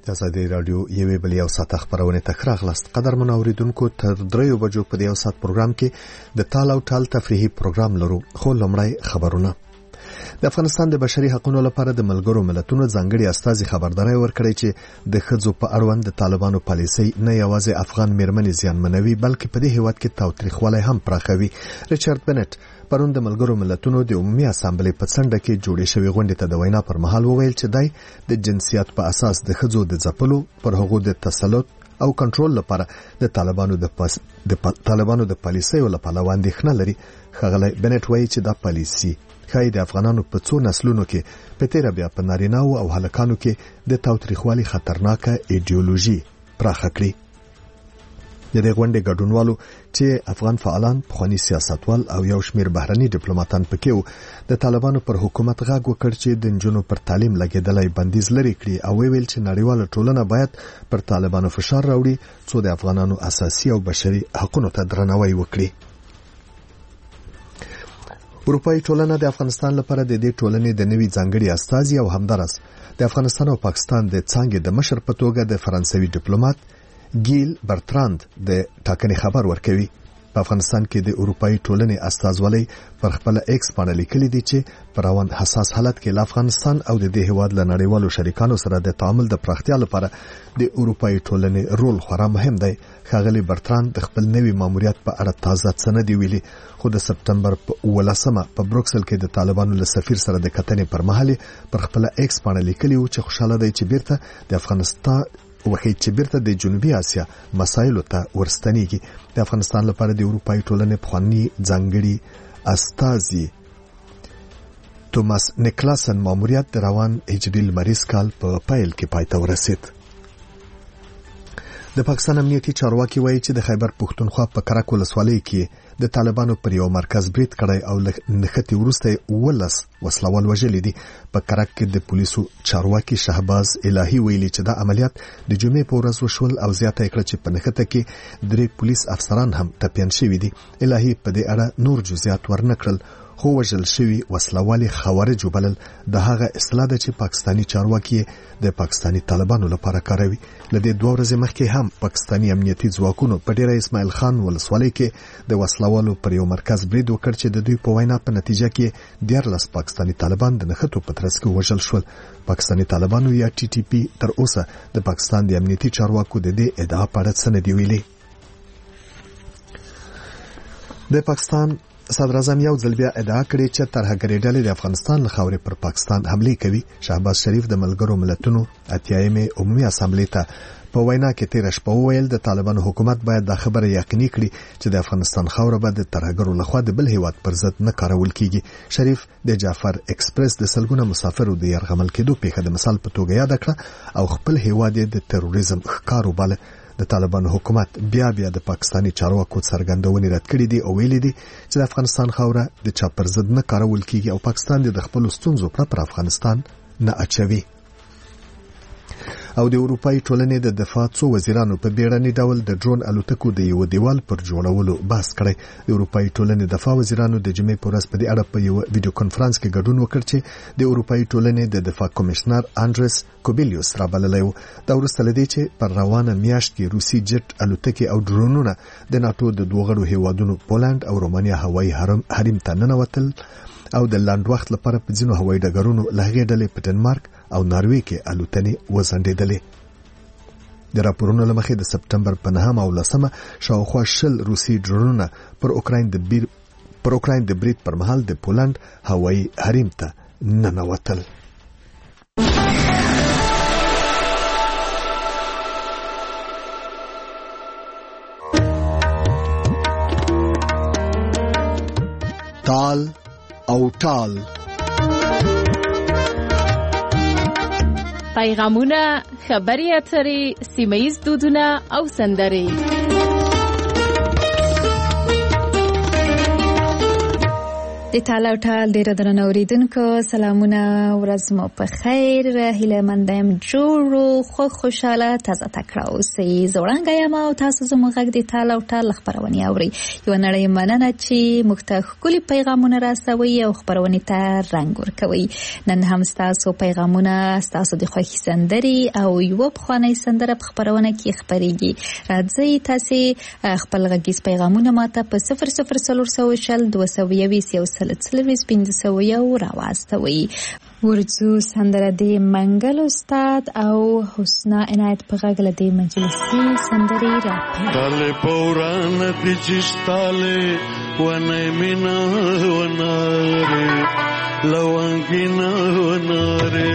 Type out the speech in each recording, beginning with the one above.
ازادي رادیو یوې بلې او ساعت خبرونه تخراغلست قدرمن اوریدونکو تر 3 بجو په یو ساعت پروګرام کې د تال او ټال تفریحي پروګرام لرو. خو لمړی خبرونه. د افغانستان د بشري حقوقو لپاره د ملګرو ملتونو ځانګړي استازي خبرداري ورکړي چې د خځو په اړوند د طالبانو پالیسي نه یوازې افغان میرمنې زیانمنوي بلکې په دې هیواد کې تاوتریخوالی هم پراخوي. ریچارډ بنټ پرون د ملګرو ملتونو د عمومي اسامبلې په څنډه کې جوړې شوې غونډې ته د وینا پر مهال وویل چې دای د جنسیت په اساس د خځو د ځپلو پر هغو د تسلط او کنټرول لپاره د طالبانو د پالیسیو لپاره اندېښنه لري. ښاغلی بنټ وایي چې دا پالیسي خای د افغانانو په څو نسلونو کې په تیر بیا په نارینه‌و او هلکانو کې د تاوتریخوالي خطرناکه ایډیولوژي پراخه کړي. د دې غونډې ګډونوالو چې افغان فعالان، پخوانی سیاستوال او یو شمیر بهرني ډیپلوماټان پکې وو د طالبانو پر حکومت غږ وکړ چې د نجونو پر تعلیم لګیدلای بندیز لري کړي او ویل چې نړیواله ټولنه باید پر طالبانو فشار راوړي څو د افغانانو اساسي او بشري حقوقو ته درناوی وکړي. اروپایي ټولنه د افغانستان لپاره د دې ټولنې د نوي ځانګړي استازي او همدارس د افغانستان او پاکستان د څنګه د مشر په توګه د فرانسوي ډیپلوماټ ګیل برتراند د ټاکنې خبر ورکوي. په افغانستان کې د اروپایي ټولنې استازولۍ پر خپل ایکس باندې لیکلي دي چې په روان حساس حالت کې افغانستان او د دې هیواد له نړیوالو شریکانو سره د تعامل د پراختیا لپاره د اروپایي ټولنې رول خورا مهم دی. ښاغلی برتراند د خپل نوي ماموریت په اړه تازه څه نه دی ویلي، خو د سپتمبر په 18 په بروکسل کې د طالبانو له سفیر سره د کتنې پر مهال پر خپل ایکس باندې لیکلي و چې خوشاله دی چې بیرته د افغانستان وخی چې بیرته د جنوبي اسیا مسایلو ته ورستنیږي. د افغانستان لپاره د اروپایي ټولنې پخوانی ځانګړي استازي توماس نیکلاسن ماموریت د روان هجري لمریز کال په پایل کې پای ته ورسید. د پاکستان امنیتي چارواکي وایي چې د خیبر پښتونخوا په کرک ولسوالۍ کې د طالبانو پر یو مرکز برید کړی او نښتې وروسته 11 وسلوال وژلي دي. په کرک کې د پولیسو چارواکي شهباز الهي ویلي چې دا عملیات د جمعې په ورځ وشول او زیاته کړه چې په نښته کې 3 پولیس افسران هم ټپیان شوي دي. الهي په دې اړه نور جزئیات ورنکړل، خو وژل شوي وسلوال خوارج وبلل. د هغه اصطلاح ده چې پاکستانی چارواکي د پاکستانی طالبانو لپاره کاروي. لدې 2 ورځې مخکې هم پاکستانی امنیتي ځواکونو په ډیره اسماعیل خان ولسوالۍ کې د وسلوالو پر یو مرکز برید وکړ چې د دوی په وینا په نتیجه کې 14 پاکستانی طالبان د نښتو په ترڅ کې وژل شول. پاکستانی طالبانو یا ټي ټي پی تر اوسه د پاکستان د امنیتي چارواکو د دې ادعا په اړه څه نه دی ویلي. د پاکستان صدر اعظم یو ځل بیا ادعا کړې چې ترهګري ډلې د افغانستان له خاورې پر پاکستان حمله کوي. شهباز شریف د ملګرو ملتونو اتیایمه عمومي اسامبلې ته په وینا کې تیر شپه وویل د طالبانو حکومت باید دا خبره یقیني کړي چې د افغانستان خاوره به د ترهګرو لخوا د بل هیواد پر ضد نه کارول کیږي. شریف د جعفر ایکسپریس د سلګونه مسافرو د يرغمل کېدو پیښه د مثال په توګه یاد کړه او خپل هیواد د تروریزم ښکارو باله. د طالبانو حکومت بیا د پاکستانی چارواکو څرګندونې رد کړې دي او ویلي دي چې د افغانستان خاوره د چا پر ضد نه کارول کیږي او پاکستان د خپل ستونزو پر افغانستان نه اچوي. او د اروپایي ټولنې د دفاع څو وزیرانو په بیړني ډول د ډرون الوتکو د یو دیوال پر جوړولو بحث کړی. د اروپایي ټولنې دفاع وزیرانو د جمعې په ورځ په دې اړه په یو ویډیو کانفرنس کې ګډون وکړ چې د اروپایي ټولنې د دفاع کمشنر انډریس کوبیلیوس رابللی و. دا وروسته لدی چې پر روانه میاشت کې روسي جټ الوتکې او ډرونونه د ناتو د 2 غړو هیوادونو پولند او رومانیا هوایي حریم ته ننوتل او د لاند وخت لپاره په ځینو هوایي ډګرونو لهغې ډلې په ډنمارک او ناروې کې الوتنې وځنډېدلې. د راپورونو لمخې د سپتمبر په 9 او 10 شاوخوا 20 روسي ډرونونه پر اوکراین د برید پر مهال د پولند هوایي حریم ته ننوتل. تال او ټال پیغامونه، خبري اترې، سیمه‌ییز دودونه او سندرې. د تالا او ټال ډیر درنه اوریدونکو سلامونه ورځ مو په خیر هیله مندم جوړو خوشاله تازه تکړه اوسئ زوړنګ یم او تاسو زموږ غږ د تالا او ټال خبرونه اورئ یو نړۍ مننه چې موږ ته ښکلي پیغامونه راسوي او خبرونه ته رنګ ورکوي نن هم تاسو پیغامونه تاسو د خوښي سندري او یو بخواني سندره په خبرونه کې خبريږي راځي تاسو خپل غږیز پیغامونه ماته په 0040 220 سلویز بندسوی و رواستوی ورزو سندره دی منگل استاد او حسنا عنایت پغاگل دی مجلسی سندری راپی تاله پوران دی چشتاله ونه مینا وناره لونگینا وناره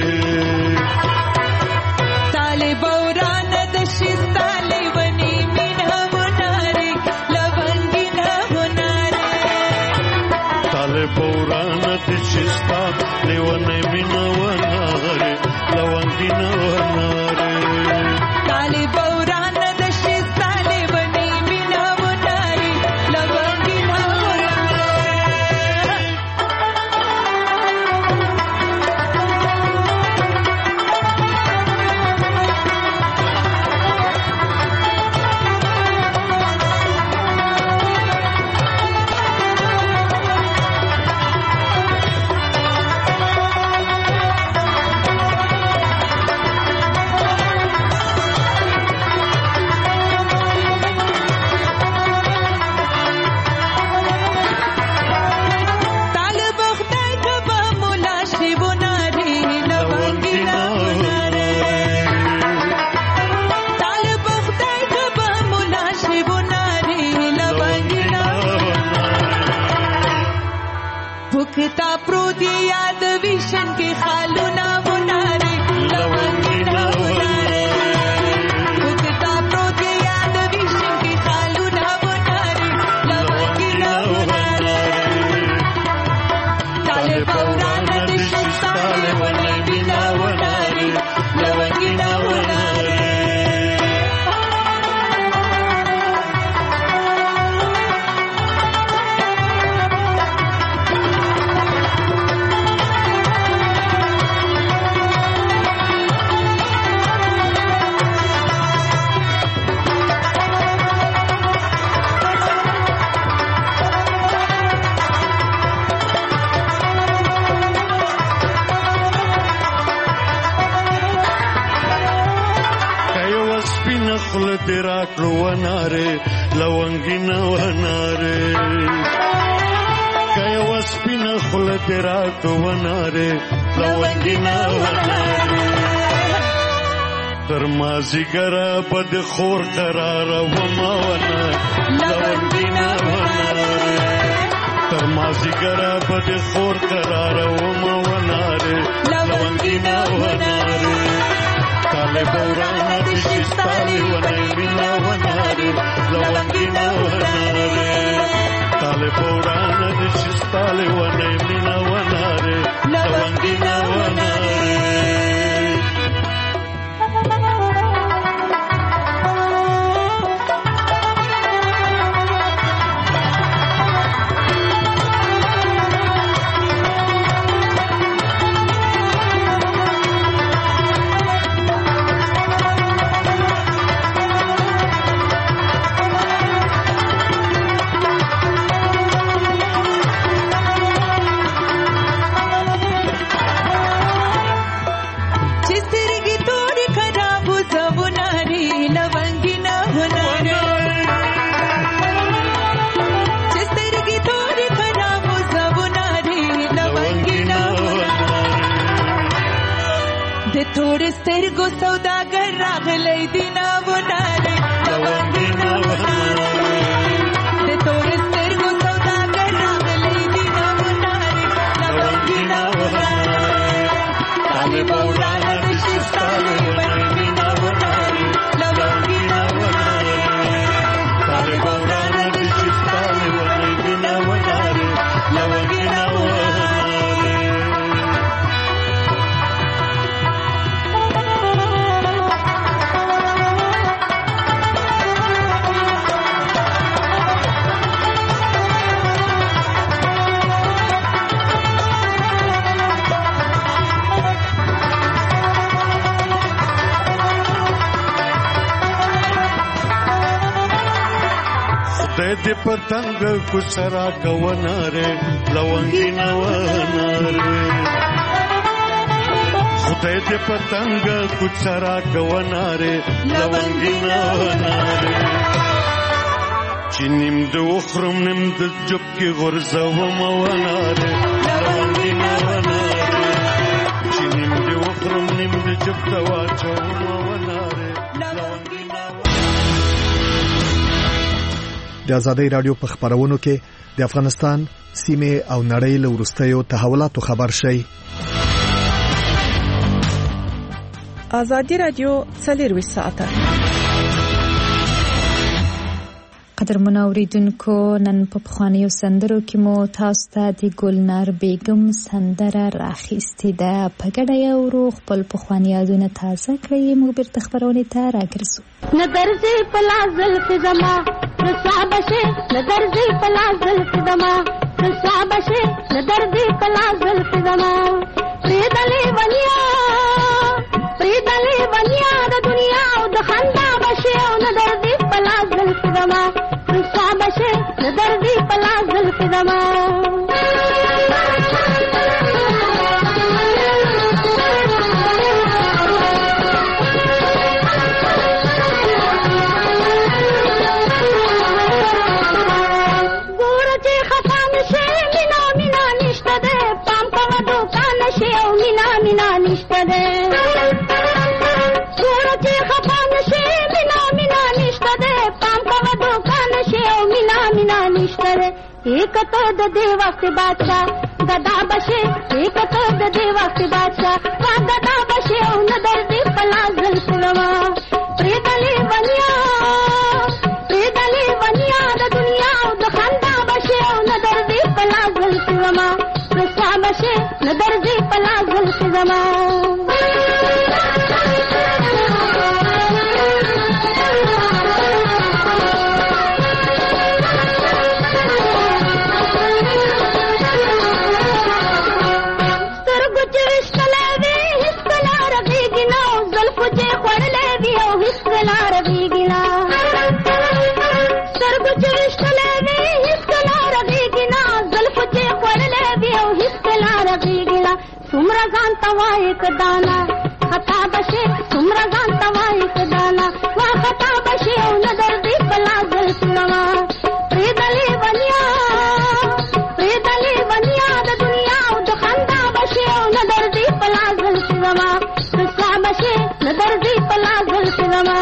تاله پوران دی چشتاله ونه مینا وناره لونگینا وناره تاله پوران دی چشتاله ونه مینا وناره لونگینا وناره تاله پوران دی چشتاله ونه مینا وناره لونگینا भुखता प्रोती याद विशन के खालूना बुनारे लवंगीना बुनारे भुखता प्रोती याद विशन के खालूना बुनारे लवंगीना बुनारे ताले पौराना दिशा ताले वने बिना बुनारे लवंगीना बुनारे خل تیرا کلو وناره لونگینا وناره کای وسپینا خل تیرا کلو وناره لونگینا وناره تر مازی گرا بد خور قرار وما ونه لونگینا وناره تر مازی گرا بد خور قرار وما وناره لونگینا وناره تاله پورانا دشتاله ونه مینا وناره لونگینا وناره تاله پورانا دشتاله ونه مینا وناره لونگینا وناره پتنګ کو سرا کووناره لونګینا وناره خدای دې پتنګ کو سرا کووناره لونګینا وناره چنیم د وخرم نیم د جب کې غرزوم وناره لونګینا وناره چنیم د وخرم نیم د جب ته واچوم وناره لونګینا. د آزادۍ رادیو په خبرونو کې د افغانستان سیمه او نړۍ له وروستیو تحولاتو خبر شي. آزادۍ رادیو 24 ساعته. قدرمن اوریدونکو، نن په پخوانیو سندرو کې مو تاسو ته د ګلنار بیگم سندره راخیستې ده. په ګډه یو ورو خپل پخواني یادونه تازه کړئ. موږ بیرته خبرونې ته راګرځو. نه درځي په لاس زلفې زما رسوا بشي، نه درځي په لاس زلفې زما رسوا بشي، نه درځي په لاس زلفې زما پرېدلې ونیا د دنیا او د خندا بشي، او نه درځي په لاس زلفې زما رسوا بشي، نه درځي په لاس زلفې زما. एक तो दे वक्त बादशाह गदा बशे, एक तो दे वक्त बादशाह वा गदा बशे, उन दर्दी पला जुल्फवा प्रेदली बनिया द दुनिया द खंदा बशे, उन दर्दी पला जुल्फवा रसा बशे, न दर्दी पला जुल्फवा. सुमरगान तवा एक दाना खता बशे, सुमरगान तवा एक दाना वा खता बशे, उन दर्दी पला जुल्फवा प्रेदली बनिया द दुनिया द खंदा बशे, उन दर्दी पला जुल्फवा रसा बशे, न दर्दी पला जुल्फवा.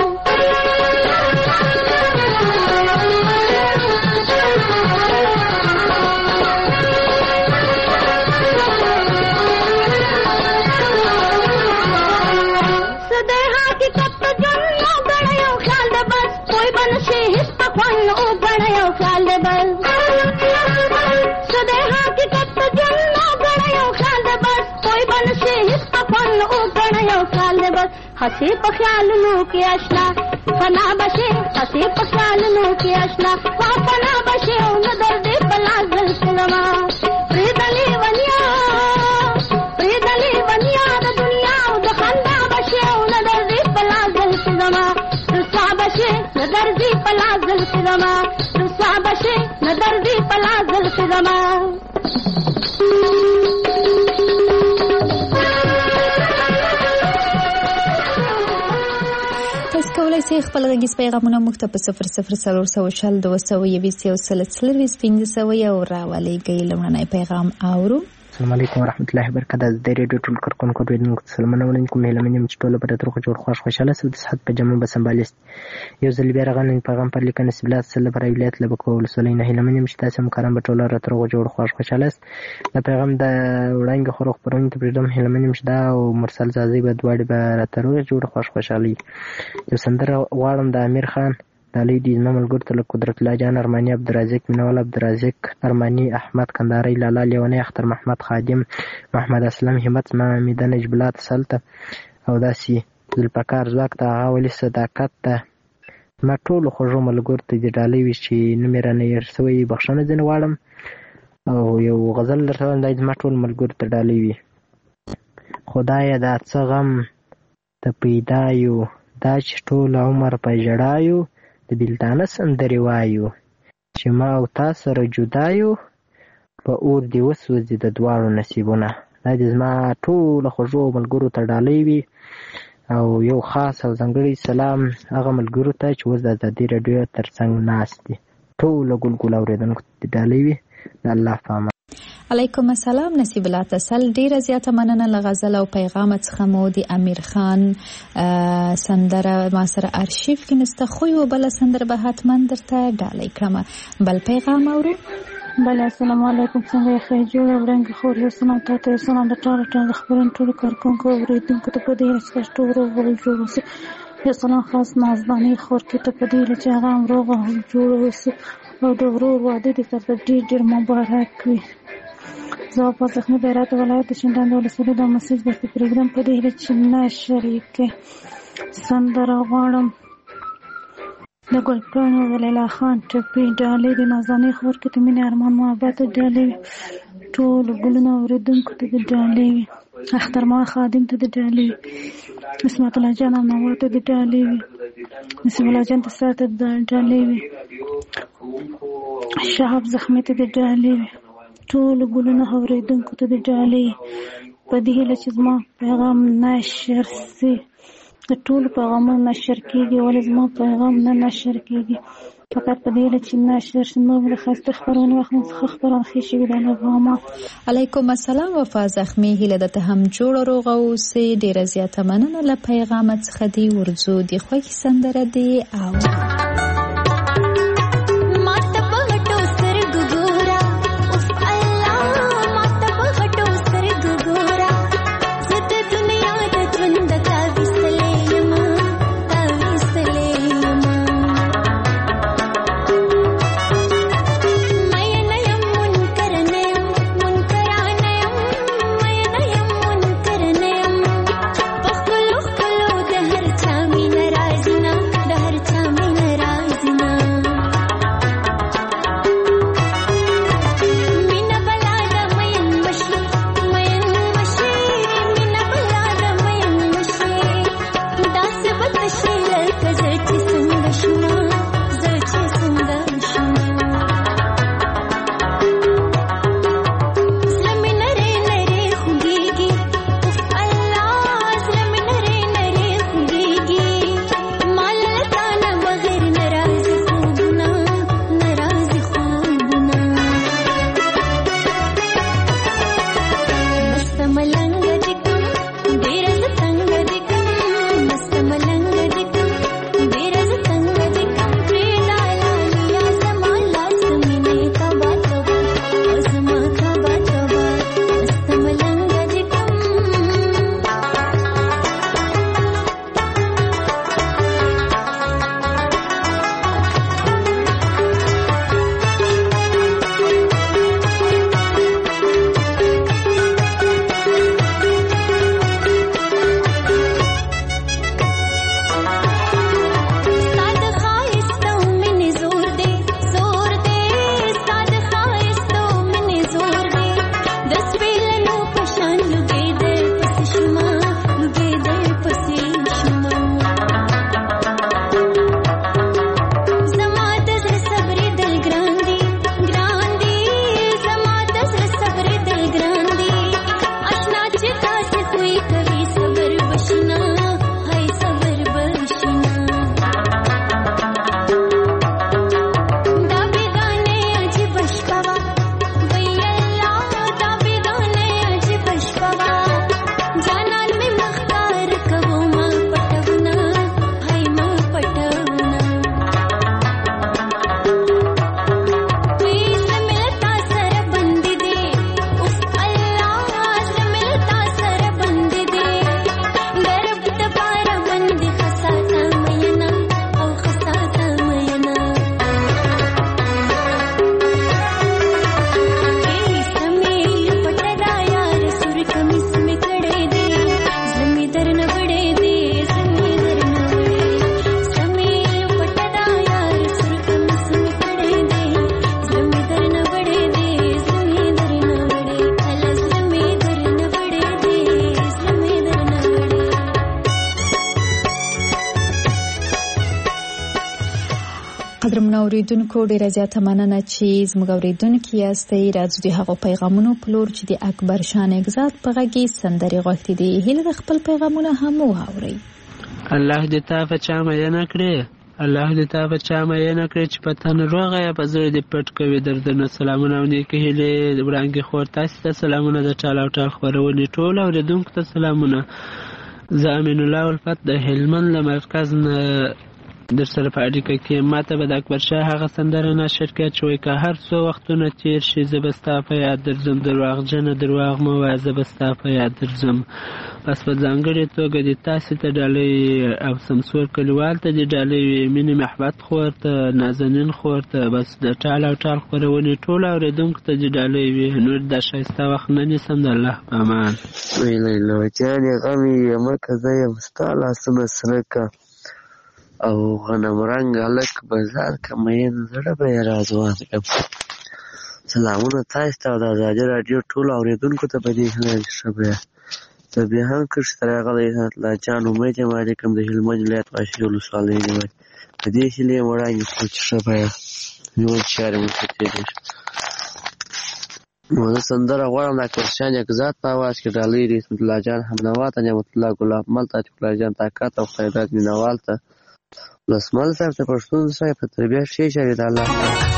हसे पख्याल नो के अशना फना बशे, हसे पख्याल नो के अशना वा फना बशे, उन दर्दे पला जुल्फवा प्रेदली बनिया द दुनिया द खंदा बशे, उन दर्दे पला जुल्फवा रसा बशे, न दर्दी पला जुल्फवा रसा बशे, न दर्दी पला जुल्फवा. کولای شئ خپل غږیز پیغامونه موږ ته په 00402015 یو راولېږئ. لومړنی پیغام اورو. السلام علیکم ورحمۃ اللہ وبرکاتہ. د ریډیو ټول کارکونکو ډیرو سلامونه ولیکم. هیله منم چې ټول به تر جوړ خوشاله سو د صحت په جمع به سمبالست. یو ځل بیا راغلی پیغام پر لیکنه سبلات سره پر ولایت لبکو ولسوالۍ نه. هیله منم چې تاسو هم کارم به ټول را تر جوړ خوشاله است. د پیغام د وړاندې خروخ پرونی ته پرېدم. هیله منم چې دا او مرسل زازي به دواړي به را تر جوړ خوشالي. یو سندره غواړم د امیر خان دالی دی ملګرو ته قدرت الله جان ارمانی عبدالرزاق منوال عبدالرزاق ارمانی احمد کندهاری لالا لیونی اختر محمد خادم محمد اسلم همت محمد نجیب الله سلطه او داسي ذوالفقار زاک ته غاولي صداقت ته ما ټول خوږو ملګرو ته د ډالۍ وی چې نمرانه یې سوی بخښنه ځنه واړم او یو غزل درته د ما ټول ملګرو ته ډالۍ وی. خدای دا څه غم ته پیدا یو دا چې ټول عمر په جړایو د بلتانه سندري وایو چې ما او تا سره جدا یو په اور دې وسوځي د دواړو نصیبونه. دا دې زما ټولو خوږو ملګرو ته ډالۍ وي او یو خاص او ځانګړی سلام هغه ملګرو ته چې اوس د ازادي راډیو تر څنګ ناست دي. ټولو ګلګل اورېدونکو ته ډالۍ وي. د الله په امان. علیکم السلام. نصیب الله تسل ډیره زیاته مننه له غزل او پیغام څخه مو د امیر خان سندره ما سره ارشیف کې نسته خو یو بل سندره به حتما درته ډالۍ کړم. بل پیغام اورو. بله السلام علیکم. څنګه یې ښه جوړ ورنګ خور یو سلام ته سلام د ټول خبرن ټول کارکونکو اوریدونکو ته په دې چې ټول ورو جوړ وسی. یو سلام خاص نازداني خور کې ته په دې چې هغه امروغ جوړ وسی او د ورور واده دې تر ډیر مبارک وي. زه په زخمي بیرات ولایت شینډان ولسوالۍ د مسیج د پروګرام په دې چې نه شریک سندره غواړم د ګلپاڼو ولیلا خان ټپي ډالۍ د نازاني خور کې ته مینه ارمان محبت ډالۍ ټول ګلونه اوریدونکو ته ډالۍ اختر ما خادم ته ډالۍ اسمت الله جان او نوار ته ډالۍ نسیم الله جان ته سره ډالۍ شهاب زخمي ته ډالۍ ټول ګلونه اوریدونکو ته ډالۍ په دې هیله چې زما پیغام نشر سي. د ټول پیغامونه نشر کیږي ولې زما پیغام نه نشر کیږي فقط په دې چې نشر شي. نو د خاصه خبرونه وخت څخه خبرونه خېشي د نغمه. علیکم السلام. وفا زخمي هیله د ته هم جوړ روغ او سي ډیره زیاته مننه له پیغام څخه دی ورزو دی خوږی سندره دی او اوریدونکو ډیره زیاته مننه چې زموږ اوریدونکي یاستئ. راځو د هغو پیغامونو په لور چې د اکبر شاه نګزاد په غږ کې سندرې غوښتې دي. هیله ده خپل پیغامونه هم واورئ. الله دې تا په چا مینه کړې، الله دې تا په چا مینه کړې چې په تن روغه یا په زړه دې پټ کوي دردونه. سلامونه او نیکې هیلې وړاندې خور تاسې ته سلامونه د ټال او ټال خپرونې ټول اوریدونکو ته سلامونه. زه امین الله الفت د هلمند له مرکز نه در سره په اړیکه کې. ماته به د اکبر شاه هغه سندره نشر کړه چې وایي که هر څو وختونه تیر شي زه به ستا په یاد درځم، درواغجنه درواغ مه وایه زه به ستا په یاد درځم. بس په ځانګړې توګه د تاسې ته ډالۍ او سمسور کلیوال ته د ډالۍ وي، مینې محبت خور ته، نازنین خور ته، بس د ټال او ټال خپرونې ټول اورېدونکو ته د ډالۍ وي. نور دا ښایسته وخت نه نیسم، د الله په امان. لیلا جانې غم یې مکه زه یم ستا لاسونه سره که او غنم رنګ هلک بازار که مین زړه به یې رازوان کړم. سلامونه تاسې ته او د ازادي راډیو ټولو اورېدونکو ته په دې هیله چې ښه به زه بیا هم کښې ته راغلی الله جان امید یم علیکم د هلمند ولایت واشي ولسوالۍ نیولې په دې هیلې یم وړاندې کړو چې ښه به نیول چارې مو ښه تېرې شي. نو زه سندره غواړم د اکبر شاه نګزاد په اواز کې ډالۍ رسمت الله جان حمنوا ته، نعمت الله ګلاب مل ته، عطیف الله جان طاقت او خیرات مینوال ته، ولسمل صاحب ته، پښتون صاحب په تربیه ښې چارې د الله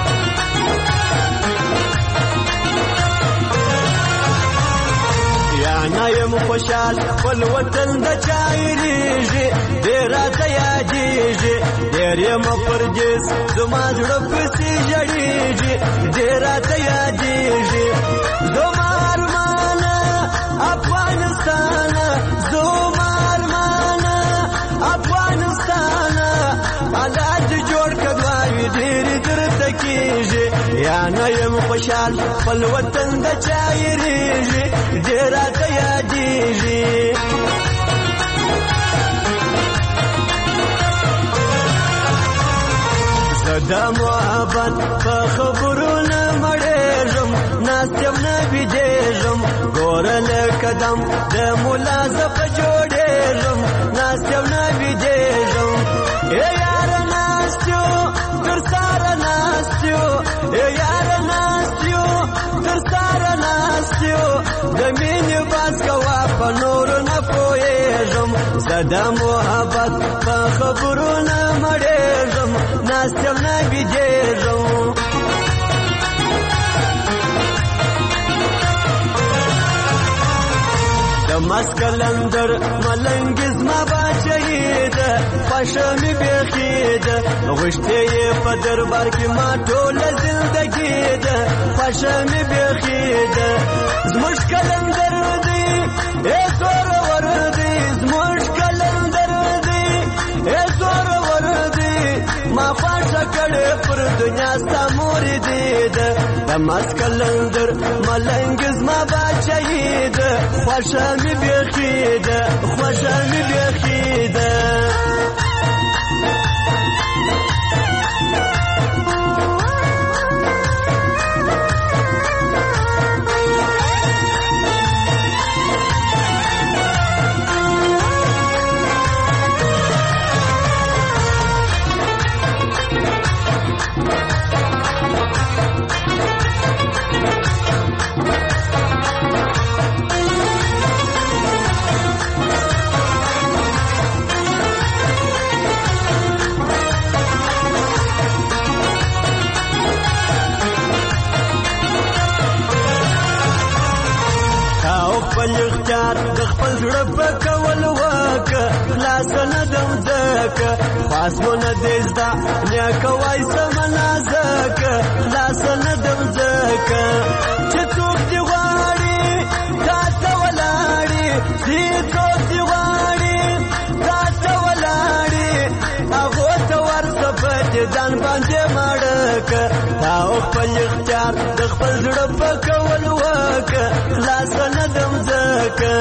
نه یم خوشحال خپل وطن د چایریږي ډېر راته یادېږي ډېر یم پردیس زما زړه پسې ژړېږي ډېر راته یادېږي زما ارمانه افغانستانه زما ارمانه افغانستانه الله دې جوړ کړه دعاوې ډېرې درته کېږي یا نه یم خوشحال خپل وطن د چایریږي ډېر راته یادېږي زه د محبت په خبرو نه مړېږم ناست یم نه بېدېږم ګوره له قدم د ملا زه په جوړېږم ناست یم نه بېدېږم ای یاره ناست یو تر ساره ناست یو ای یاره ناست یو تر ساره ناست یو د مینې باز کوه په نورو نه پوهېږم زه د محبت په خبرو نه مړېږم ناست یم نه بېدېږم د مسکلندر ملنګ زما باچهی ده خوښه مې بیخي ده غوښتې یې په دربار کې ما ټوله زندګي ده خوښه مې بیخي ده زموږ کلندر دی ای زورور دی زموږ کلندر دی ای زورور دی ما خوښه کړې پر دنیا ستا مورې دی ده د مسکلندر ملنګ زما باچهی ده خوښه مې بیخي ده خوښه مې بیخي ده خپل اختیار د خپل زړه په کول وکه خلاص نه دم ځکه خاصونه دې زده نیکه وای سمنا ځکه خلاص نه دم ځکه چې څوک دې غواړي تا ته ولاړي چې څوک دې غواړي تا ته ولاړي هغو ته ورته په دې ځان باندې مړکه تا خپل اختیار د خپل زړه په کول وکه خلاص نه دم ځکه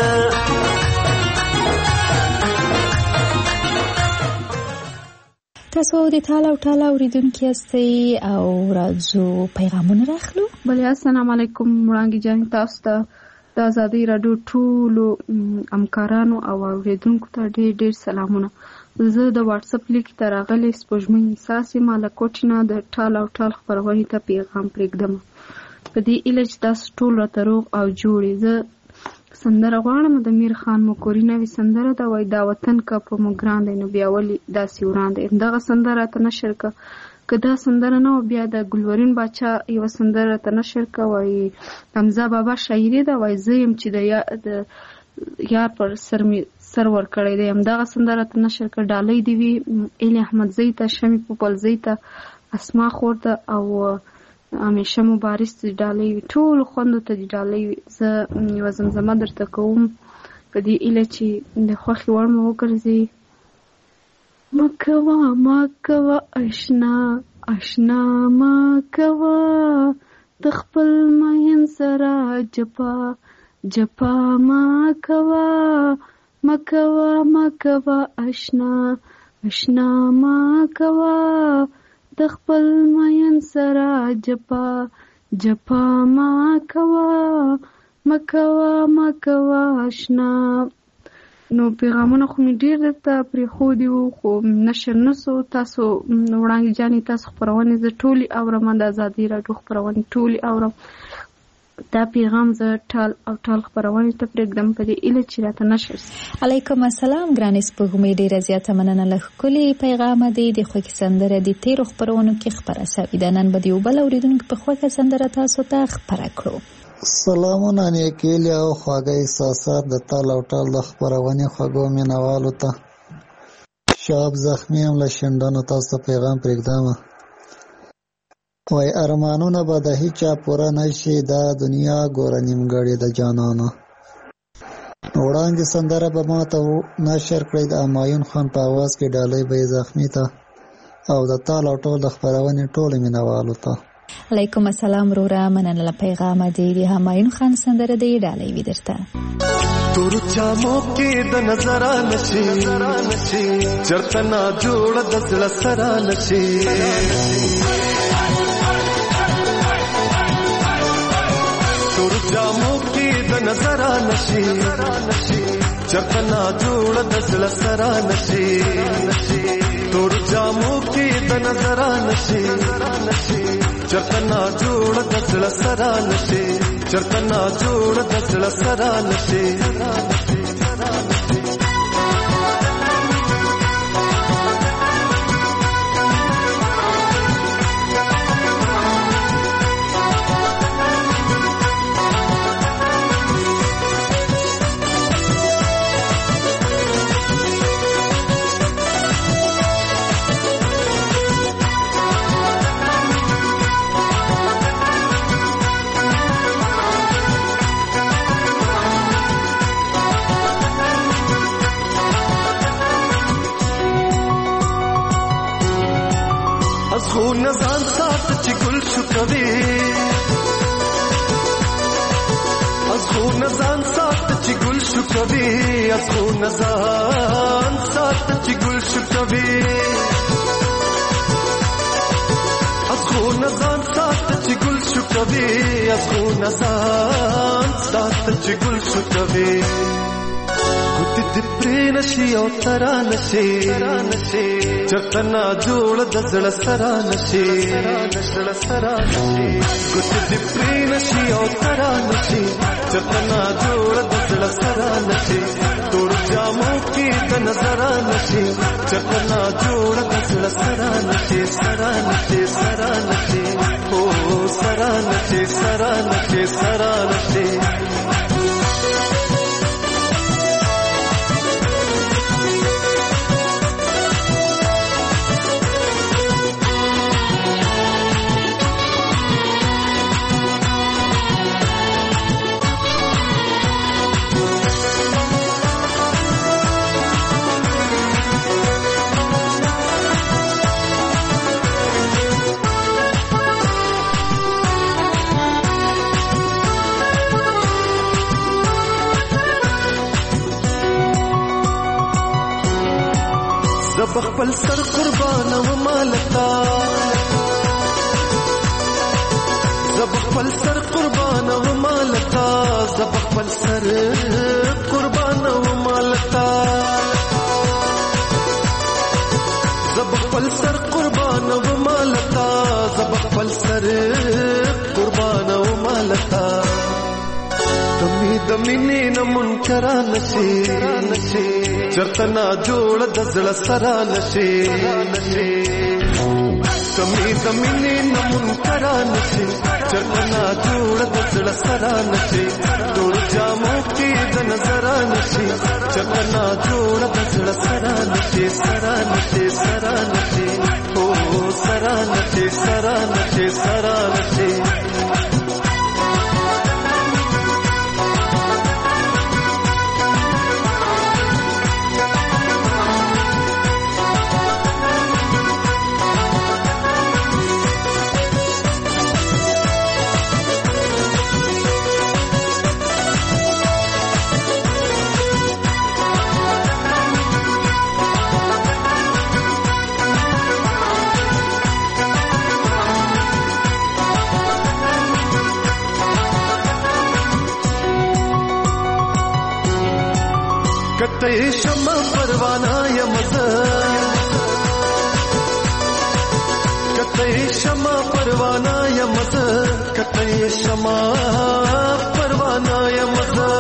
تاسو د ټال او ټال اوریدونکي یاستئ او راځو پیغامونه راخلو. بله السلام علیکم وړانګې جان تاسو ته د ازادۍ راډیو ټولو همکارانو او اوریدونکو ته ډېر ډېر سلامونه. زه د واتس اپ لیک ته راغلی سپوږمۍ احساس یم له کوټې نه د ټال او ټال خپرونې ته پیغام پرېږدم په دې هیله چې تاسو ټول راته روغ او جوړ زه سندره غواړم د میر خان مکوري نوې سندره ده وایي دا وطن که په موږ ګران دی نو بیا ولې داسې وران دی همدغه سندره راته نشر که دا سندره نه وه بیا د ګلورین باچا یوه سندره راته نشر که وایي حمزه بابا شاعري ده وایي زه یم چې د یار پر سر مې سر ورکړی دی همدغه سندره راته نشر که ډالۍ دې وي ایل احمدزۍ ته شمې پوپلزۍ ته اسما خور ته او همیشه مبارز ته ډالۍ وي ټولو خوندو ته دې ډالۍ وي زه یوه زمزمه درته کوم په دې هیله چې د خوښې وړ مو وګرځي مکوه مکوه اشنا اشنا مکوه د خپل مین سره جپا جپا مکوه مکوه مکوه اشنا اشنا مکوه د خپل مین سره جپا جپا مکوه مکوه مکوه اشنا نو پیغامونه خو مې ډېر درته پرېښودي وو خو نشر نه سو تاسو وړاندې جانې تاسو خپرونې زه ټولې اورم د ازادۍ راډیو خپرونې ټولې اورم دا پیغام زه ټال او ټال خپرونې ته پرېږدم په دې هیله چې راته نشر سي. علیکم السلام ګرانې سپوږمۍ ډېره زیاته مننه له ښکلي پیغامه دی د خوښې سندره د تېرو خپرونو کې خپره سوې ده نن به د یو بل اورېدونکي په خوښه سندره تاسو ته خپره کړو. سلامونه نیکیلي او خواږه احساسات د تال او ټال د خپرونې خوږو مینوالو ته شاب زخمي هم له شنډانو تاسو ته پیغام پرېږدم وای ارمانونه به د هیچا پوره نشي دا دنیا ګوره نیمګړې د جانانو وړاندې سندره به ما ته نشر کړئ د همایون خان په اواز کې ډالۍ به یې زخمي ته او د تال او ټال د خپرونې ټولو مینوالو ته. علیکم السلام روره مننه له پیغامه دی د همایون خان سندره دی ډالۍ وي درته. تور جامو کې د نظر نشي چرته نا جوړ د زړه سره نشي تور جامو کې د نظر نشي چرته نا جوړ د زړه سره نشي تور جامو کې د نظر نشي چرته نا جوړ د زړه سره نشي چرته نا جوړ د زړه سره نشي خو نزان سات چې ګل شو کوي از خو نزان سات چې ګل شو کوي از خو نزان سات چې ګل شو کوي از خو نزان سات چې ګل شو کوي از خو نزان سات چې ګل شو کوي ګوت دې پرې نشي او ترا نشي چرته نا جوړ د زړه سره نشي ګوت دې پرې نشي او ترا نشي چرته نا جوړ د زړه سره نشي تور جامو کې د نظر نشي چرته نا جوړ د زړه سره نشي سره نشي او سره نشي زب خپل سر قربان و مالتا زب خپل سر قربان و مالتا زب خپل سر قربان و مالتا کمی د مینې نه منکره نشي چرته نا جوړ د زړه سره نشي کمی د مینې نه منکره نشي چرته نا جوړ د زړه سره نشي ټول جامو کې د نظر نشي چرته نا جوړ د زړه سره نشي سره نشي سره نشي او سره نشي سره نشي سره نشي کته شمع پروانه یمزه کته شمع پروانه یمزه کته شمع پروانه یمزه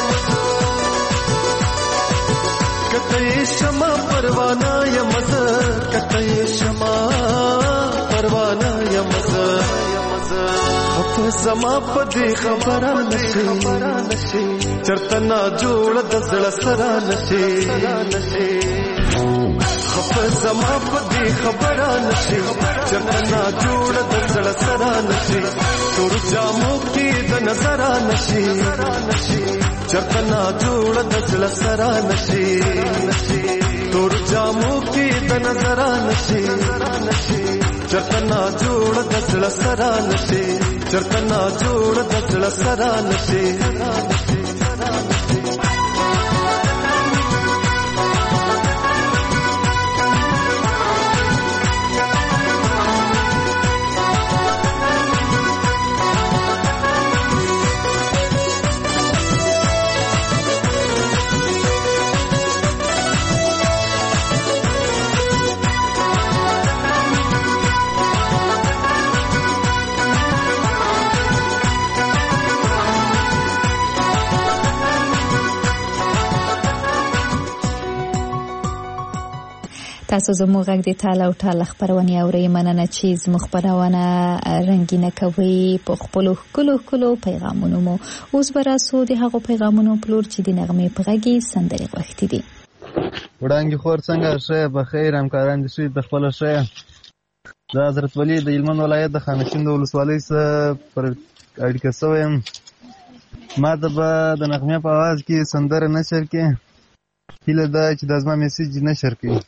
کته شمع پروانه یمزه کته شمع پروانه یمزه زما په دې خبره نشي چرته نا جوړ د زړه سره نشي خف زما په دې خبره نشي چرته نا جوړ د زړه سره نشي تور جامو کې د نظر نشي چرته نا جوړ د زړه سره نشي تور جامو کې د نظر نشي چرته نا جوړ د زړه سره نشي چرته نا جوړ د زړه سره نشي تاسو زموږ غږ د ټال او ټال خبرونه اورئ. مننه چې زموږ خبرونه رنگینه کوي په خپل کلو پیغامونو مو. اوس به راسو د هغو پیغامونو پلور چې د نغمې په غږ سندرې غوښتي دي. وړانګې خور څنګه ښه په خیر همکاران دي شي د خپل ښه د حضرت ولی د هلمند ولایت د خانشین د ولسوالۍ سره پر اړیکه شوم. ما د نغمې په आवाज کې سندره نشر کې هیله ده چې د زما میسج نشر کړي.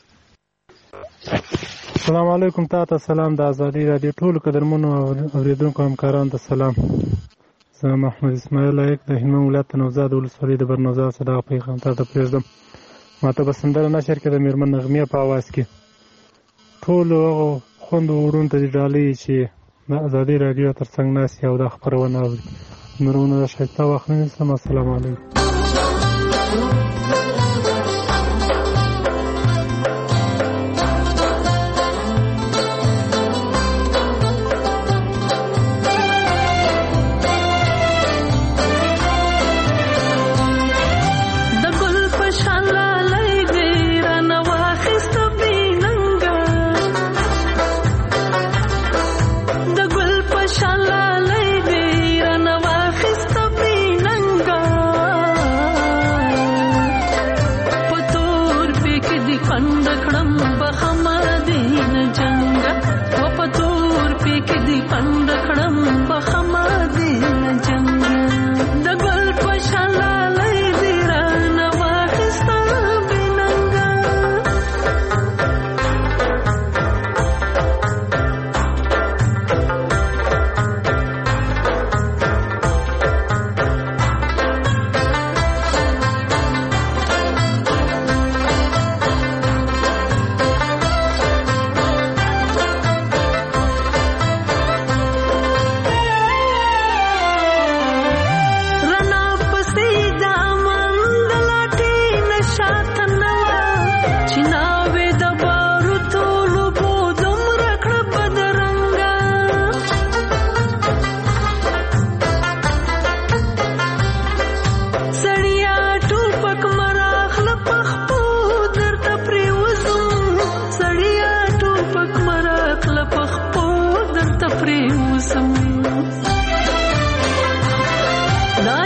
السلام علیکم. تاسو سلام د ازادي رادیو ټول قدرمنو اوریدونکو همکارانو ته سلام. زه محمد اسماعیل لایق د هلمند ولایت نوزاد ولسوالۍ د برنوزاد صدا پیغام ته پرېږدم. ماته به سندره نشر کې د میرمن نغمې په आवाज کې ټول هغه خوند وړون ته ډالۍ چې د ازادي رادیو ترڅنګ ناست او د خبرونه اوري. نورونه شایسته وخت نیسم. السلام علیکم. Shala lay de rana wa khista bi nanga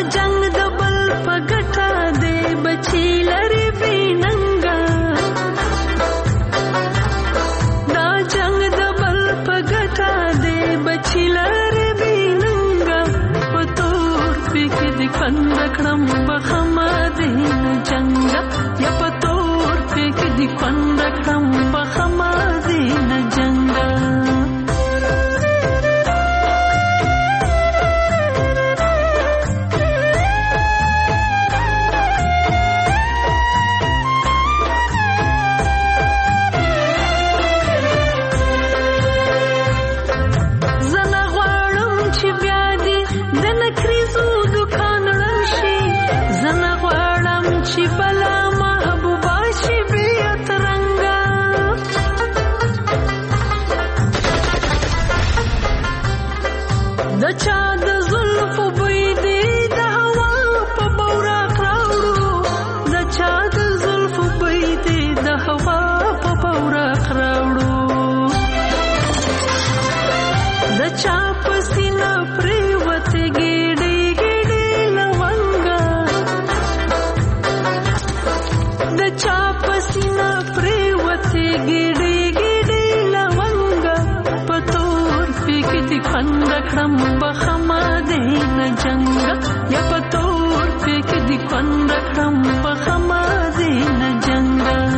جنگ د بل په ګټه دی بچی لري بیننګا دا جنگ د بل په ګټه دی بچی لري بیننګا په تور پک د کند کړم په خما دین جنگ یا په تور پک د کند کړم په خما دین جنگ کړم بخما دین جنگ یا پتور پک دی کند کړم بخما دین جنگ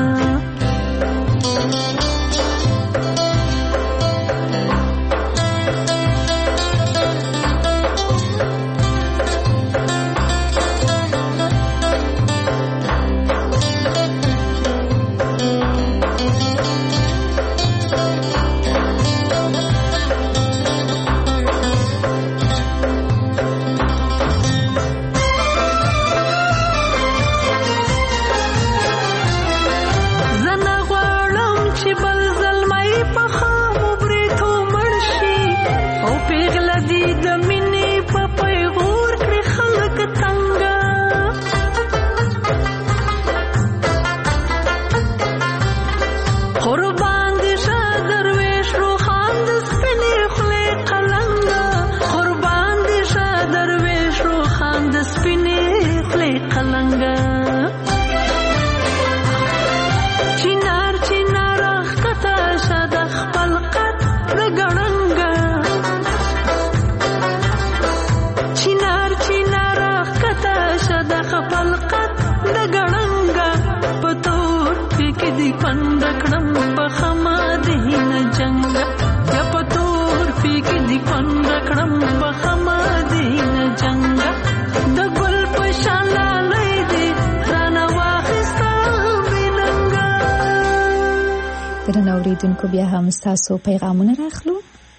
اوریدونکو بیا هم ستاسو پیغامونه راخلو.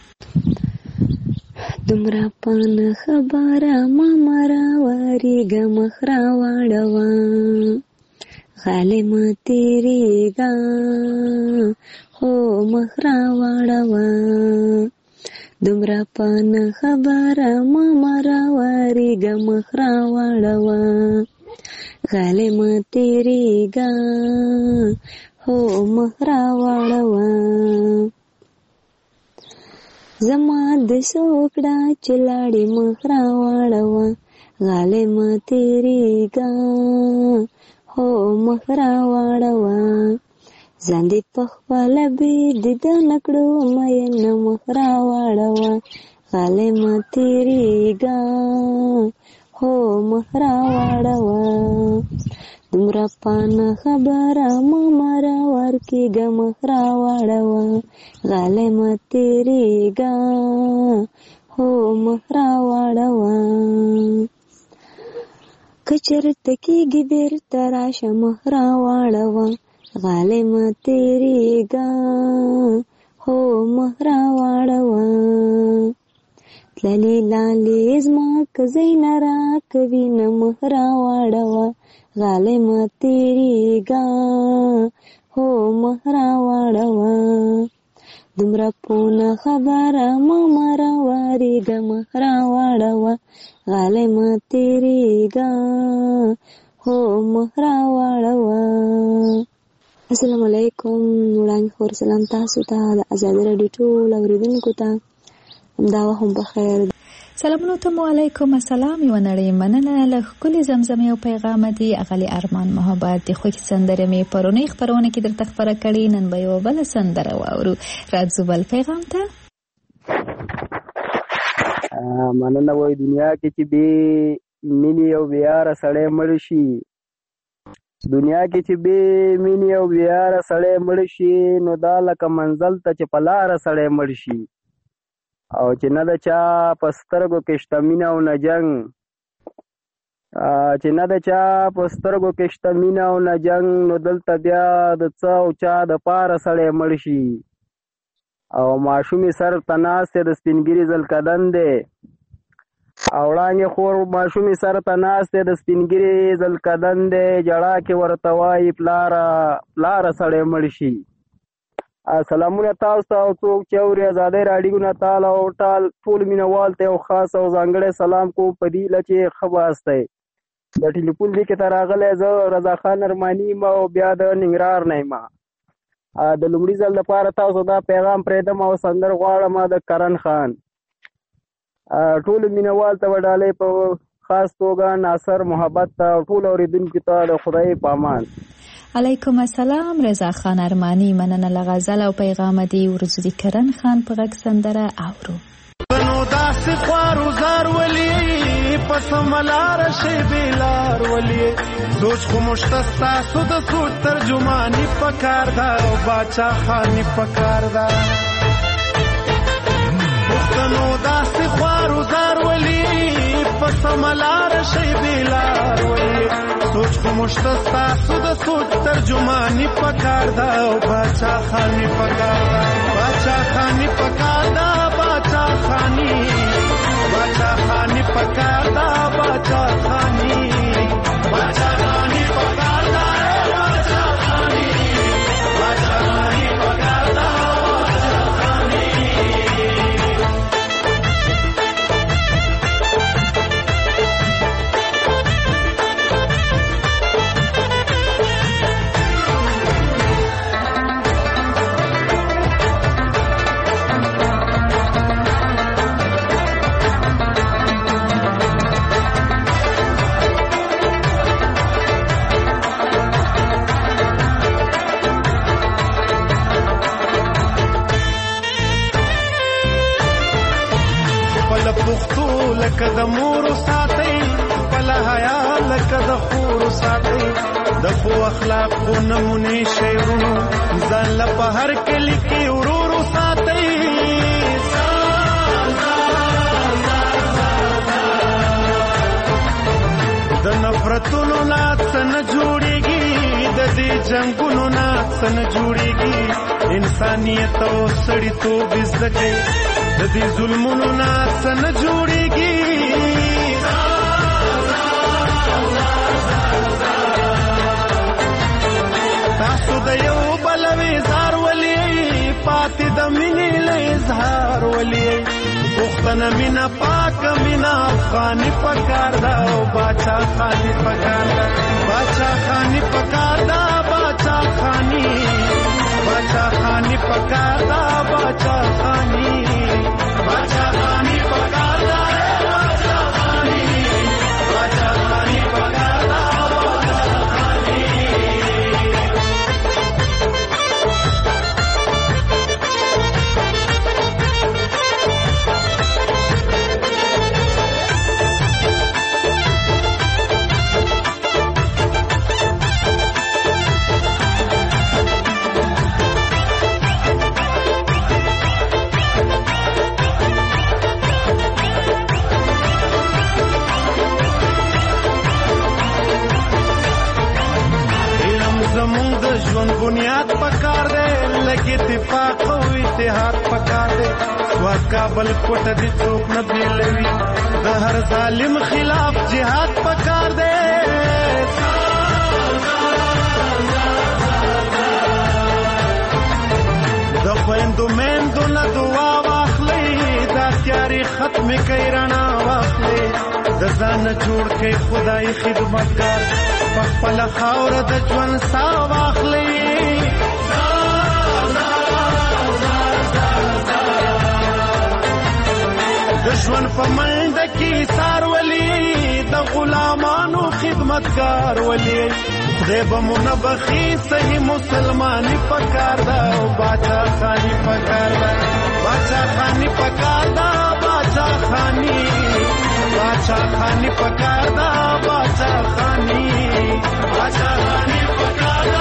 دومره پانه خبره ما مراوریږه مخ راواړوه غالمه تیریږه خو مخ راواړوه دومره پانه خبره ما مراوریږه مخ راواړوه غالمه تیریږه هو مخ راواړوه زما د سوکړه چې لاړې مخ راواړوه غالمه تیریږه هو مخ راواړوه ځان دې پخپله بېدیدنه کړو مینه مخ راواړوه غالمه تیریږه هو مخ راواړوه دومره پانه خبره ما مراور کېږه مخ راواړوه غالمه تیریږه هو مخ راواړوه که چېرته کېږي بېرته راشه مخ راواړوه غالمه تیریږه هو مخ راواړوه تللې لالې زما که ځای نه راکوي نه مخ راواړوه غالمه تیریږه هو مخ راواړوه دومره پونه خبره ما مراوریږه مخ راواړوه غالمه تیریږه هو مخ راواړوه. السلام علیکم. وړاندې خور سلام تاسو ته د ازادي راډیو ټول اوریدونکو ته همدا هم بخیر. سلامونه ته علیکم السلام یو نړۍ مننه له ښکلي زمزمې او پیغام دی اغلی ارمان محبت د خوږې سندرې مې پرونی خبرونه کې درته خبره کړې نن به یو بل سندره واورو راځو بل پیغام ته مننه وای دنیا کې چې به مینې او بیاره سړی مړ شي دنیا کې چې به مینې او بیاره سړی مړ شي نو دا لکه منزل ته چې په لاره سړی مړ شي او چې نه د چا په سترګو کې شته مینه او نه جنګ چې نه د چا په سترګو کې شته مینه او نه جنګ نو دلته بیا د څه او چا د پاره سړی مړ شي او ماشومې سر ته ناست د سپینګیري زلکدن دی او وړانګې خور ماشومې سر ته ناست د سپینګیري زلکدن دی جړا کې ورته وایي پلاره سړی مړ شي. سلامونه تاسو ته او څوک چې اوري ازادۍ راډیو نه تعالی او ټول مینوال ته یو خاص او ځانګړی سلام کوم په دې له چې ښه باستی د ټلیفون دې کې ته راغلی زه رضا خان ارماني یم او بیا د ننګرهار نه یم. د لومړي ځل لپاره تاسو دا پیغام پرېږدم او سندر غواړم د کرن خان ټولو مینوال ته وډالۍ په خاص توګه ناصر محبت ته ټول اورېدونکو ته د خدای په امان. علیکم السلام رضا خان ارمانی مننه له غزل او پیغام دی ورځو د کرن خان په غږ سندره اورو. نو داسې خوارو زار ولی پس ملار شي بیلار ولی سوچ خو مشتستا سود سود ترجمانی پکار دا او باچا خانی پکار دا نو داسې خوارو زار ولی پس ملار شي بیلار ولی سوچ خو مشتستا سود سود ترجمانی پکار دا او باچا خانی پکار دا باچا خانی پکار دا باچا خانی پکار دا باچا خانی پکار دا باچا خانی پکار دا باچا خانی پکار دا باچا خانی. لکه د مور ساتي بل حیا لکه د خور ساتي د خو اخلاق خو نمونه شیرونو ځان له په هر کلی کې ورورو ساتي د نفرتونو ناڅ نه جوړيږي د دې جنگونو ناڅ نه جوړيږي انسانيت او سړیتوب زده د دې ظلمونو ناڅ نه جوړيږي تاسو د یو بل وزار ولي پاتې د مینې له اظهار ولي پښتنه مینا پاک مینا افغاني پکار دا او باچا خاني پکار دا باچا خاني پکار دا باچا خاني پکار دا باچا خاني باچا خاني پکار دا باچا خاني پکار دا باچا خاني. زمون د ژوند بنیاد پکار دی لکه اتفاق او اتحاد پکار دی سواد کابل کوټه دي څوک نه بیلوي د هر ظالم خلاف جهاد پکار دی د خويندو مېندو نه دعا واخلي دا تیاری ختم کوي رڼا واخلي د ځان جوړ کې خدای خدمتګار خپل خاور د ژوند سا واخلي د ژوند په منډ کې سار ولی د غلامانو خدمتګار ولی خدای به مو نه بخي صحیح مسلمانی پکار دا او باچا خانی پکار دا باچا خانی پکار دا باچا خانی پکار دا باچا خانی پکار دا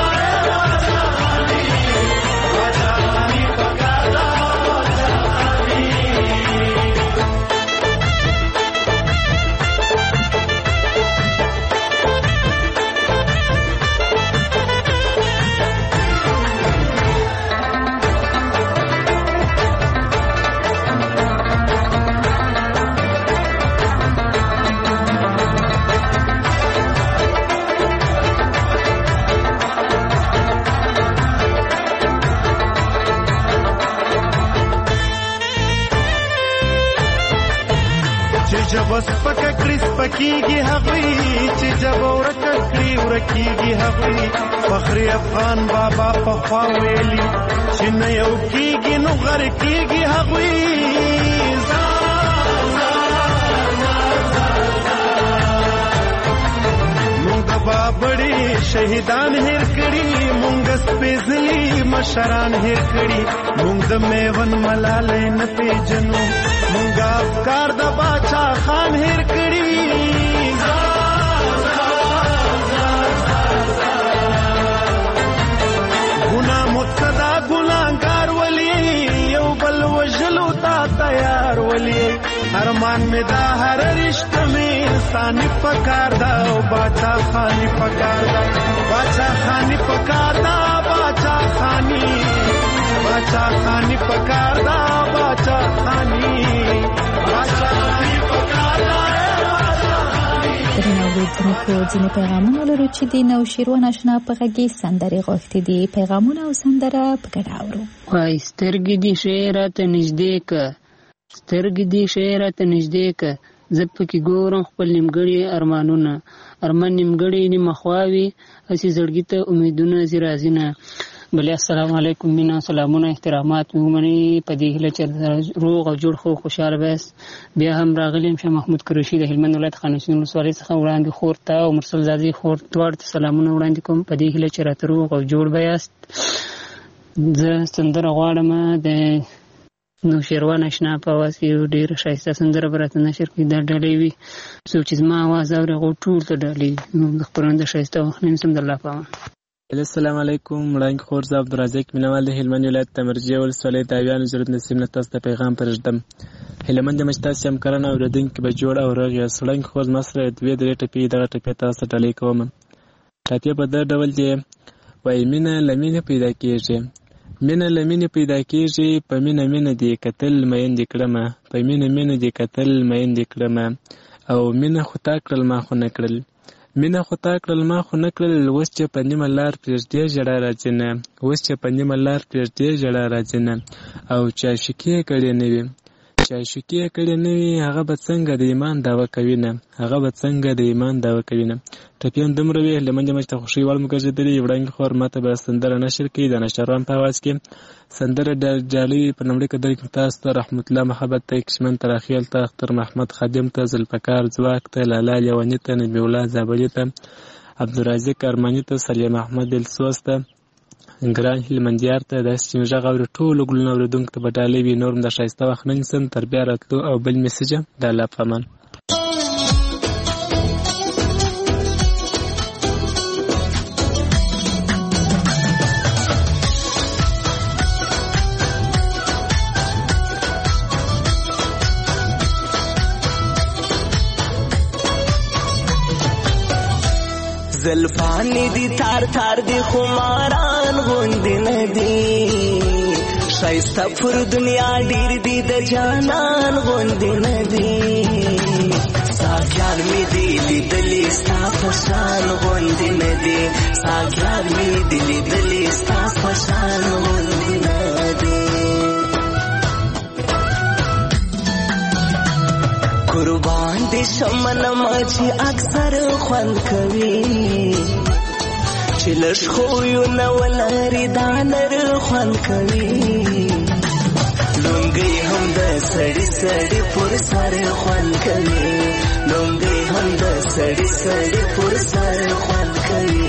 جب سپک کړي سپکیږي هغوی چې جب ورکه کړي ورکیږي هغوی فخر افغان بابا پخوا ویلي چې نه یو کیږي نو غر کیږي هغوی مونږ د بابړي شهیدان هیر کړي مونږ سپېڅلي مشران هیر کړي مونږ د میوند ملالۍ نه پیژنو مونږ افکار د باچا خان هیر کړي ګناه مقتدا ګناهګار ولی یو بل وژلو ته تیار ولی ارمان می دا هر رشته می انساني پکار دا او باچا خانی پکار دا باچا خانی پکار دا باچا خانی پکار دا باچا خانی درناوریدونکو ځینې پیغامونه لرو چې د نوشیروان اشنا په غږی سندرې غوښتي دي پیغامونه او سندره په ګډه اورو وای سترګې دې شعرات نږدې که زه پکې ګورم خپل نیمګړي ارمان نیمګړي نیمه خواوي هسې زړګي ته امیدونه زی راځي نه بلې السلام علیکم مینا سلامونه احترامات ومني په دې هیله چې روغ او جوړ خو خوشحاله بس بیا هم راغلی یم شاه محمود کروشي د هلمند ولایت خانشین ولسوالۍ څخه وړاندې خور ته او مرسل زادي خور دواړو ته سلامونه وړاندې کوم په دې هیله چې راته روغ او جوړ به یاست زه سندره غواړم د نوشیروان اشنا په اواز کې ډېره ښایسته سندره به راته نشر کړي دا ډالۍ وي څوک چې زما اواز اوري هغو ټول ته ډالۍ وي د خپرونې د ښایسته وخت نه نیسم د الله په امان السلام علیکم وړاندې خور زه عبدالرزاق مینوال د هلمند ولایت د مرجې ولسوالۍ د اویانو ضرورت نصیب نه تاسو ته پیغام پرېږدم هلمند د مجتاسي همکاران او اورېدونکي به جوړ او روغ یاست وړاندې خور زما سره دوې درې ټپې دغه ټپې تاسو ته ډالۍ کوم ټپې په دغه ډول دی وایي مینه له مینې پیدا کېږي مینه له مینې پیدا کېږي په مینه دې کتل مین دې کړمه په مینه دې کتل مین دې کړمه او مینه خو تا کړل ما خو نه کړل مینه خو تا کړل ما خو نه کړل اوس چې په نیمه لار پرېږدې ژړا راځي نه او چې عاشقي یې کړې نه وي هغه به څنګه د ایمان دعوه کوي نه ټپیان دومره وي هلمند مجد ته خوښۍ وړ مو ګرځېدلې وړاندې خور ماته به سندره نشر کړي د نشروان په اواز کې سندره ډالۍ په لومړي قدر کې تاسو ته رحمت الله محبت ته کشمن تراخیل ته اختر محمد خادم ته ذوالفقار ځواک ته لالا لیوني ته نبی الله زابلي ته عبدالرزاق ارماني ته سلیم احمد السوس ته ګران هلمندیار ته داسې چې مې غږ اوري ټولو ګلونه اورېدونکو ته به ډالۍ وي نور هم د ښایسته وخت نه نیسم تر بیا راتلو او بل میسیجه د الله په امان زلفانی دی تار تار دی خماران غوندی ندی شایسته پر دنیا ډیر دی د جانان غوندی ندی ساګیان می دی لیدلی ستا پشان غوندی ندی ساګیان می دی لیدلی ستا پشان غوندی ندی قربان دی شمن مچی اکثر خوند کوي چې لږ خویونه ولري دا نر خوند کوي لونګي هم د سړی سړی پر سر خوان کوي لونګي هم د سړی سړی پر سر خوان کوي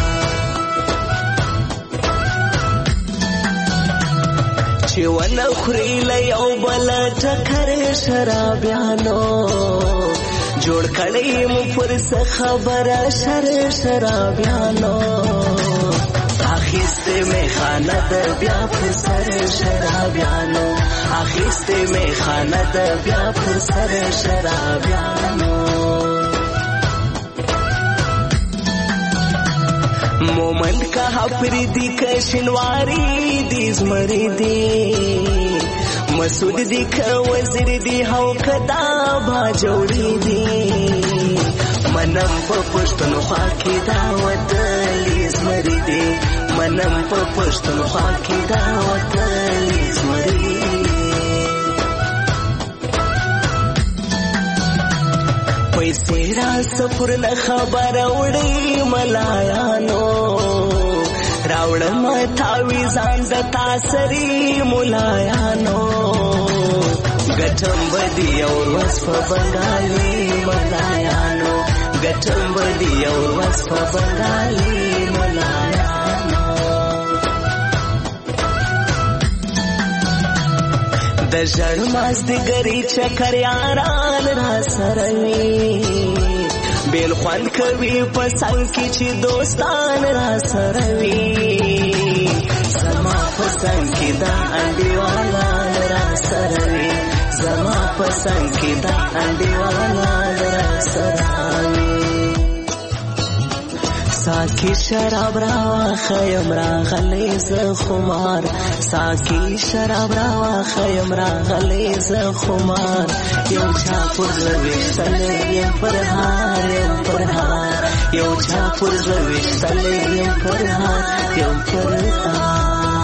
چې ونه خوري له یو بل ټکر شرابیانو جوړ کړی مو پر څه خبره شرابیانو اخیسته می خانه د بیا پر سر شرابیانو اخیسته می خانه د بیا پر سر شرابیانو مومن کا پریدی کشنواری دی زمری دی مسعود دی که وزیر دی هاو کدا با جوړی دی منم په پښتونخوا کې دا وطن زمری دی منم په پښتونخوا کې دا وطن زمری پیسې را سفر نه خبر وړي ملایانو راوړم تاویزان د تاسری ملایانو ګټم بدی او وصف بنگالي ملایانو ګټم بدی او وصف بنگالي ملایانو د ژړ ماز د ګری چکر یاران را سره وي بیل خوان کوي په څنګ کې چې دوستان را سره وي زما په څنګ کې دا انډیوالا را سره وي زما په څنګ کې دا انډیوالا را سره وي ساکی شراب را خیم را غلی ز خمار ساکی شراب را خیم را غلی ز خمار یو چا پر زویشتل یم پر هار یم پر هار یو چا پر زویشتل یم پر هار یم پر هار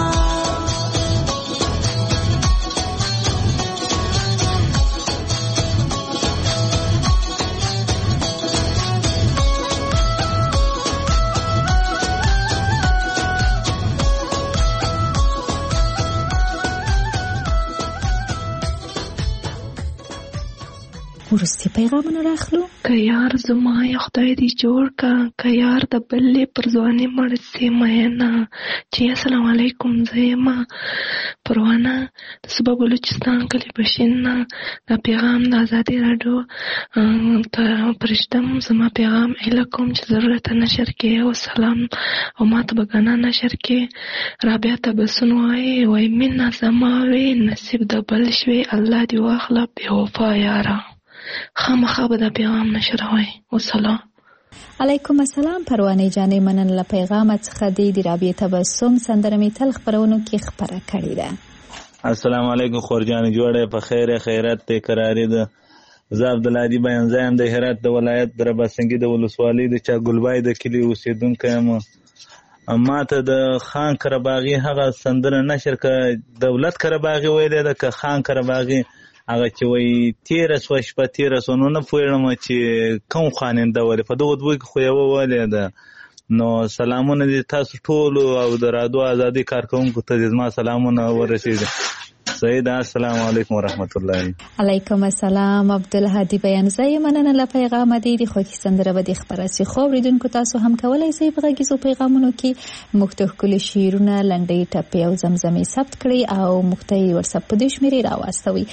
ورستی پیغامونه راخلو که یار زما یا خدای دی جوړ کا که یار د بلې پر ځواني مړ سي مینا چې السلام علیکم زما پروانه د صوبه بلوچستان کلی بشین دا پیغام د ازادي رادیو ته پرشتم زما پیغام الکم چې ضرورت نشر کې او سلام او ماته بګانا نشر کې رابعه تبسن وای مینا زما وی نصیب د بل شوي الله دی واخله په وفا یارا خامخا به دا پیغام نشروي والسلام علیکم السلام پروانه جانې منن له پیغام څخه د رابعه تبسم سندره می تل خبرونو کې خبره کړې ده السلام علیکم خورجان جوړه په خیر خیرت ته قراری ده زه عبدالهادي بیان زایم د هرات د ولایت درباسنګي د ولسوالۍ د چا ګلبای د کلی اوسیدونکو یم ما ته د خان کرباغي هغه سندره نشر ک دولت کرباغي ویل ده ک خان کرباغي هغه چې وای 13 شپه 13 نو نه پوهیږم چې کوم خاننده ولې په دغه دوی خو یو ولې ده نو سلامونه دي تاسو ټول او د رادیو ازادي کارکونکو ته زما سلامونه ورسېږي سید السلام علیکم ورحمت الله علیکم السلام عبدالهادي بیان زای مننه له پیغام دی د خوږی سندره به د خبرسي خو ریدونکو تاسو هم کولای شئ په غږیزو پیغامونو کې مختلف کلی شیرونه لنډۍ ټپې او زمزمې ثبت کړئ او مختلف واتساپ په دې شمیرې راواستوي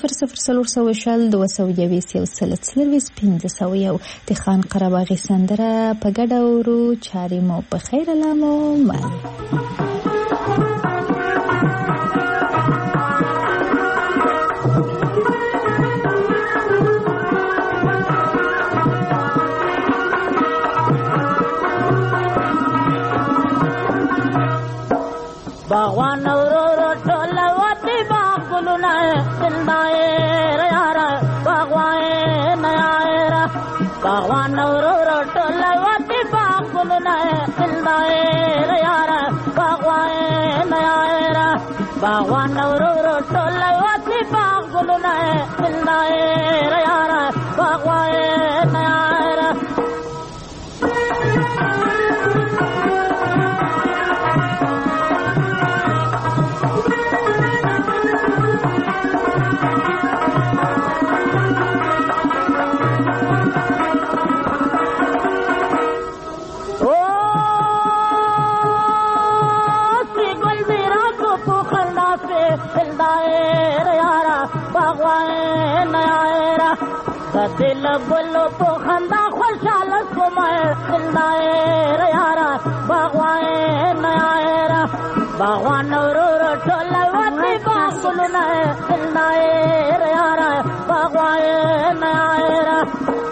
00322 د خان قرباغي سندره په ګډه ورو چاري مو په خیر لامو باغوان ورو ټوله وتی باغونه زندای یارا باغوان یارا باغوان ورو ټوله وتی باغونه زندای یارا باغوان یارا باغوان ورو ټوله وتی باغونه زندای یارا باغوان یارا دل بلو په خندا خوشاله سومه دلدار یارا باغوان یارا باغوان ورور ټول وتی باغونه دلدار یارا باغوان یارا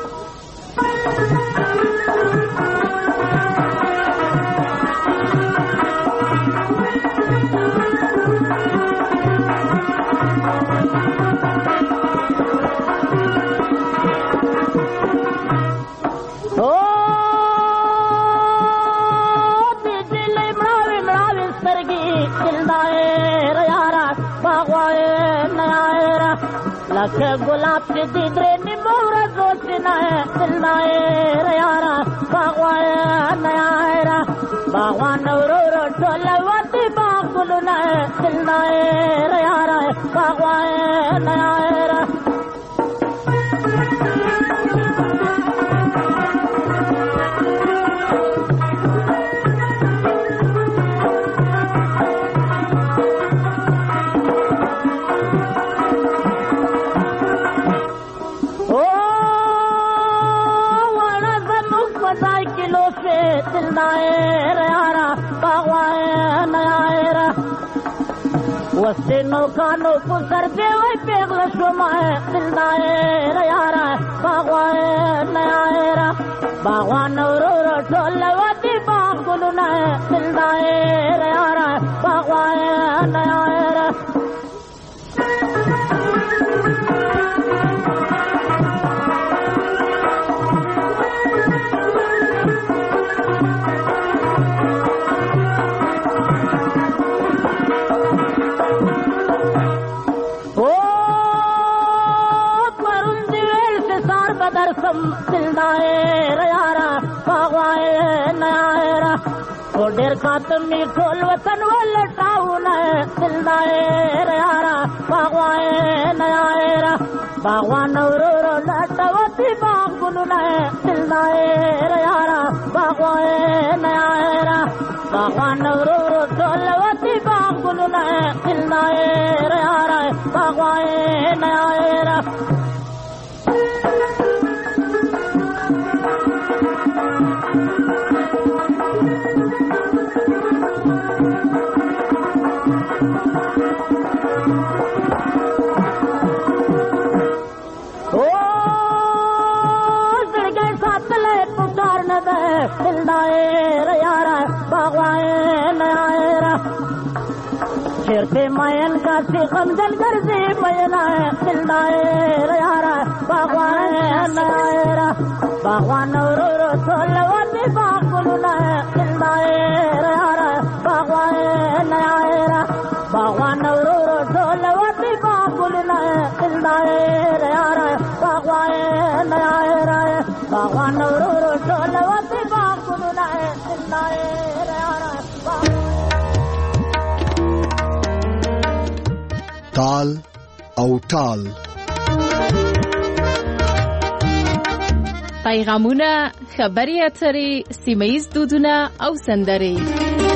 لکه ګلاب چې د درې نیمو ورځو سینه دلدار یارا باغوان یارا باغوان ورور ټول وتی باغونه دلدار یارا باغوان یارا وسینو کانو پسر دی وای پیغله شوما دلدار یارا باغوان یارا باغوان ورور ټول وتی باغونه دلدار یارا باغوان یارا دلدار یارا باغوان یارا ډېر خاطر می ټول وطن ولټاونه دلدار یارا باغوان یارا باغوان ورور لټوتی باغونه دلدار یارا باغوان یارا باغوان ورور ټول وتی باغونه دلدار یارا باغوان یارا دلدار یارا باغوان یارا چرتے مین کا سی غمزن گرزی مینا دلدار یارا باغوان یارا باغوان ورور ټول وتی باغونه دلدار یارا باغوان یارا باغوان ورور ټول وتی باغونه دلدار یارا باغوان یارا باغوان ورور ټول وتی باغونه دلدار یارا تال او ټال پیغامونه خبري اترې سیمه‌ییز دودونه او سندرې